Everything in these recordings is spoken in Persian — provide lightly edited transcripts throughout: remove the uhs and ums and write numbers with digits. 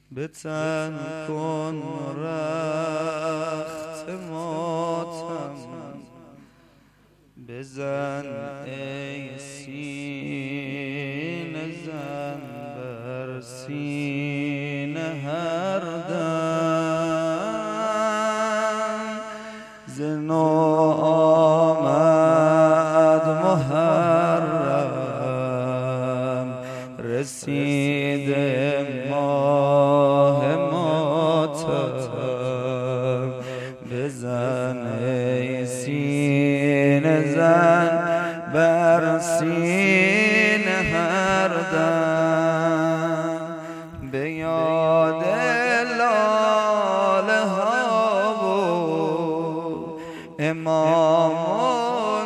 به تن کن رخت ماتم، بزن ای سینه زن بر سینه هر دم. ز نو آمد محرم، رسیده ماه ماتم، بزن ای سینه زن بر سینه هر دم. به یاد لاله ها و امام و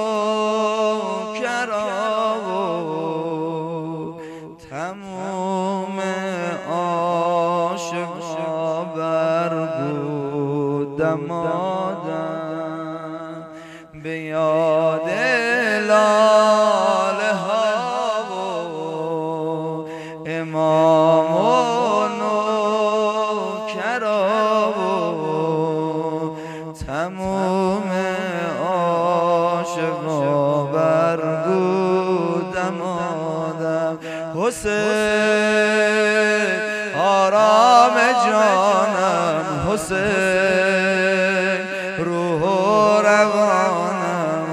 نوکرا و تموم عاشقا برگو دمادم. به یاد لاله ها و امام و نوکرا و تموم عاشقا برگو دمادم. حسین آرام جانم، حسین روح و روانم،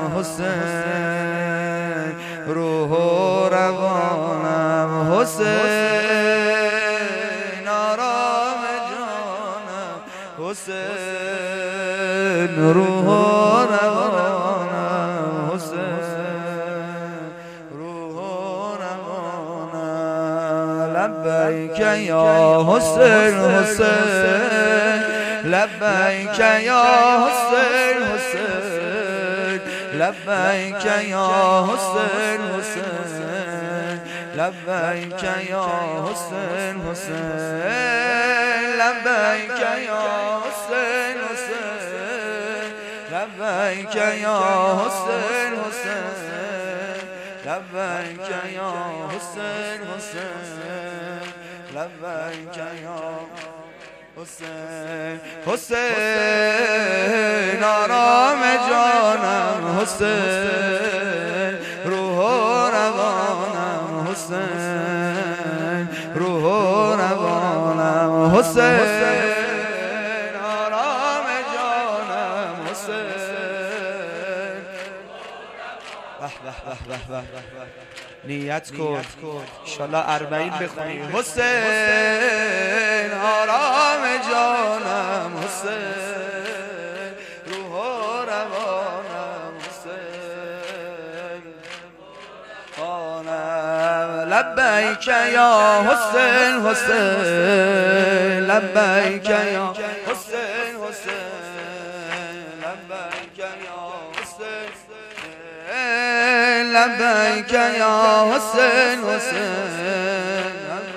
حسین روح و روانم، حسین آرام جانم، حسین روح و روانم، حسین روح و روانم. لبیک یا حسین حسین، لبیک یا حسین حسین، لبیک یا حسین حسین، لبیک یا حسین حسین، لبیک یا حسین حسین، لبیک یا حسین حسین، لبیک یا حسین حسین، لبیک یا حسین. حسین آرام جانم، حسین روح و روانم، حسین روح و روانم، حسین آرام جانم، حسین. به به به به به، نیت کن انشالله 40 بخونی. حسین آرام جانم، حسین روح و روانم، حسین آنم. لبیک یا حسین حسین، لبیک یا حسین حسین، لبیک یا حسین، لبیک یا حسین حسین.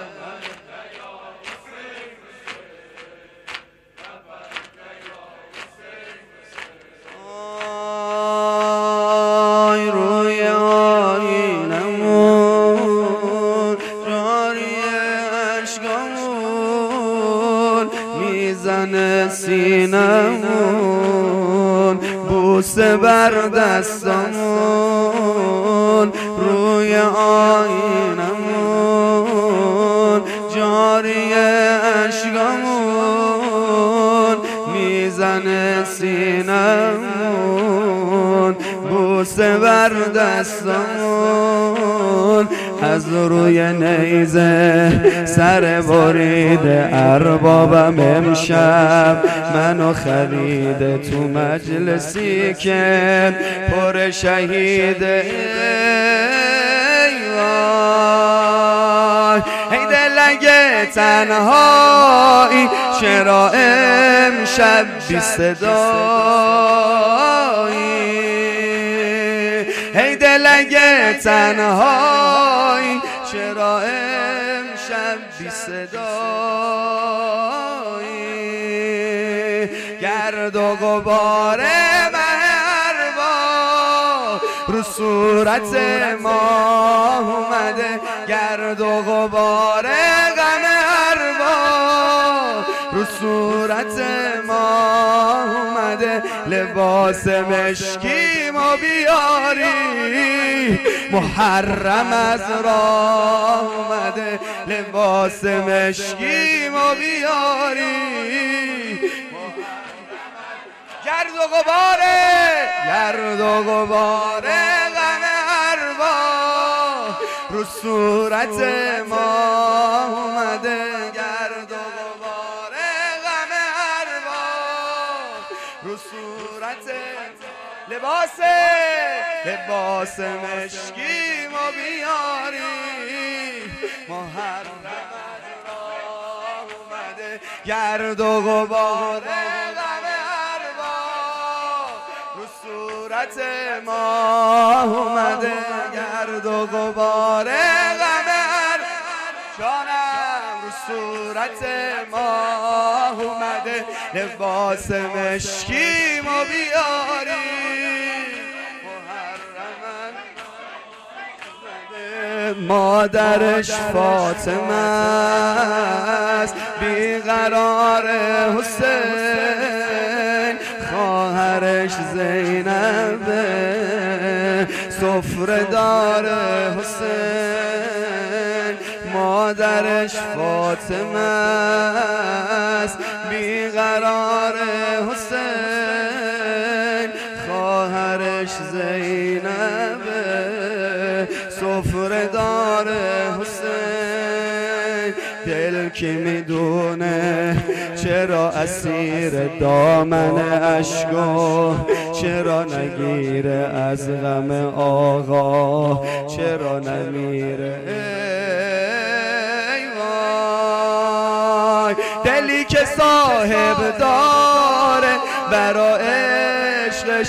آی روی آینمون جاری اشکامون، میزنه سینمون بوسه بر دستمون. روی آینمون جاری اشکامون، میزنه سینمون بوسه بر دستمون. از روی نیزه سر بریده اربابم امشب منو خریده، تو مجلسی که پر شهیده. ای دل اگه تنهایی چرا امشب بی صدایی؟ ای دل اگه تنهایی چرا امشب بی صدایی؟ گرد و غبار مهربان رو صورت ما اومده، گرد و غبار غم ارباب رو صورت ما اومده، لباس مشکی ما بیاری. محرم از راه اومده، لباس مشکی ما بیاری. گرد و غباره غم ارواح رو صورت ما اومده. گرد و غباره غم ارواح رو صورت لباس مشکی ما بیاری. محرم از راه اومده، گرد و غباره صورت ما اومده. گرد و غبار غم جانم رو صورت ما اومده، لباس مشکی ما بیاری. مادرش فاطمه است، بیقرار حسین. خواهرش زینبه، سفره دار حسین. مادرش فاطمه است، بیقرار حسین. خواهرش زینبه، سفره دار حسین. دل که میدونه چرا اسیر دامن اشکو، چرا نگیره از غم آقا، چرا نمیره. ای وای دلی که صاحب داره، برا عشقش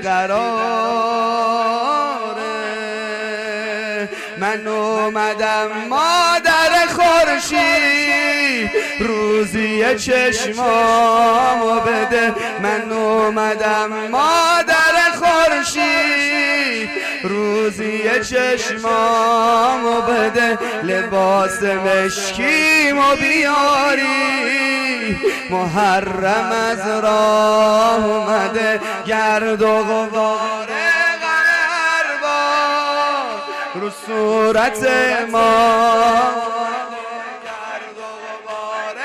بیقراره. من اومدم مادر خورشید، روزی چشمامو بده. من اومدم مادر خورشید، روزی چشمامو بده. لباس مشکیمو بیاری. محرم از راه اومده، گرد و غبار رو صورت ما. گرد و غبار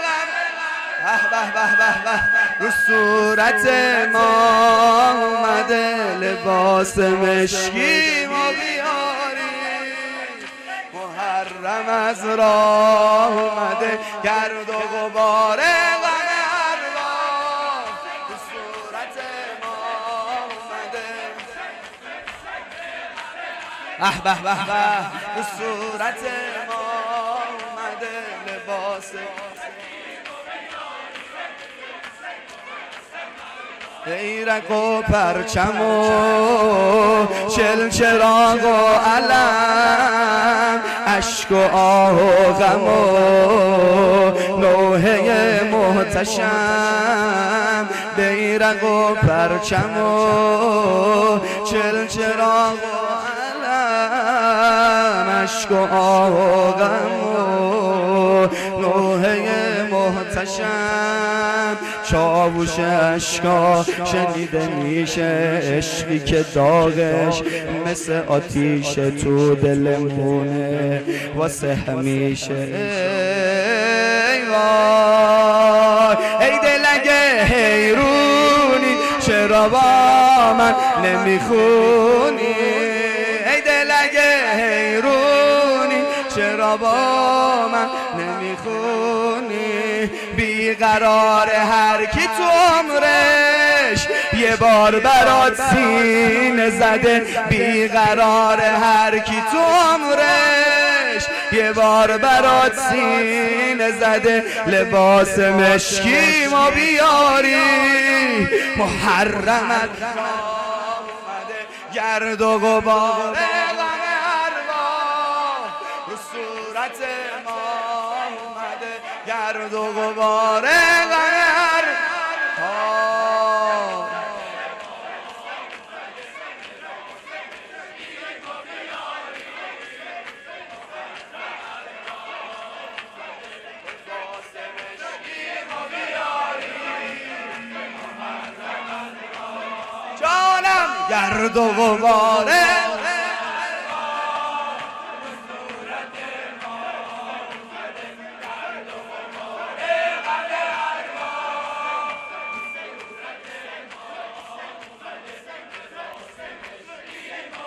رو صورت ما اومده، لباس مشکی ما بیاری. محرم از راه اومده، گرد و غبار غم ارواح رو صورت ما اومده. رو صورت ما اومده، لباس غیرک و پرچم و چلچراغ و علم، اشک و آه و غم و لوحه محتشم. غیرک و پرچم و چلچراغ و اشک و آه و غم و لوحه محتشم. چاوش اشکا شنیده میشه، عشقی که داغش مثل آتیش تو دلمونه واسه همیشه. ای وای ای دلگه حیرونی، چرا با من نمیخونی؟ ای دلگه حیرونی، چرا با من نمیخونی؟ بیقرار هر کی تو عمرش یه بار برات سینه زده. بیقرار هر کی تو عمرش یه بار برات سینه زده. لباس مشکی ما بیاری. محرمت اومده، گرد و غبار غم ارواح رو صورت ما اومده. گرد و غبار غم ارواح. گرد و غباره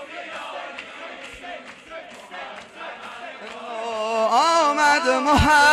آمد محمد